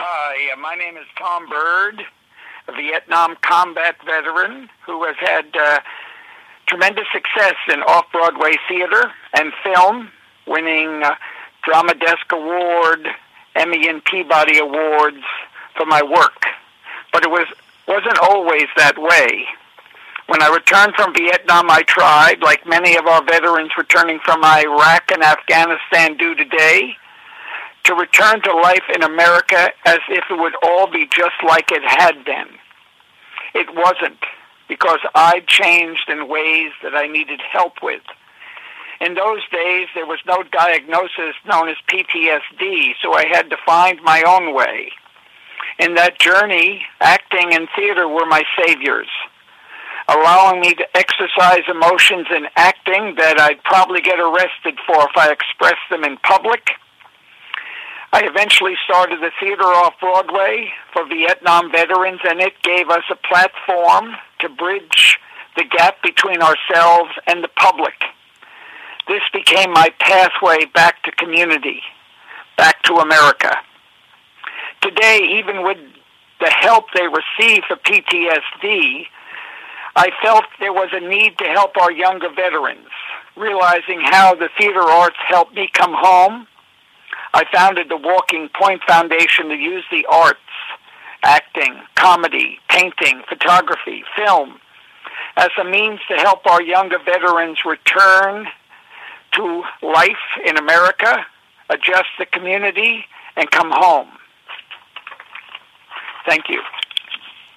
Hi, my name is Tom Bird, a Vietnam combat veteran who has had tremendous success in off-Broadway theater and film, winning Drama Desk Award, Emmy and Peabody Awards for my work. But it wasn't always that way. When I returned from Vietnam, I tried, like many of our veterans returning from Iraq and Afghanistan do today, to return to life in America as if it would all be just like it had been. It wasn't, because I'd changed in ways that I needed help with. In those days, there was no diagnosis known as PTSD, so I had to find my own way. In that journey, acting and theater were my saviors, allowing me to exercise emotions in acting that I'd probably get arrested for if I expressed them in public. I eventually started a theater off-Broadway for Vietnam veterans, and it gave us a platform to bridge the gap between ourselves and the public. This became my pathway back to community, back to America. Today, even with the help they receive for PTSD, I felt there was a need to help our younger veterans, realizing how the theater arts helped me come home. I founded the Walking Point Foundation to use the arts, acting, comedy, painting, photography, film, as a means to help our younger veterans return to life in America, adjust the community, and come home. Thank you.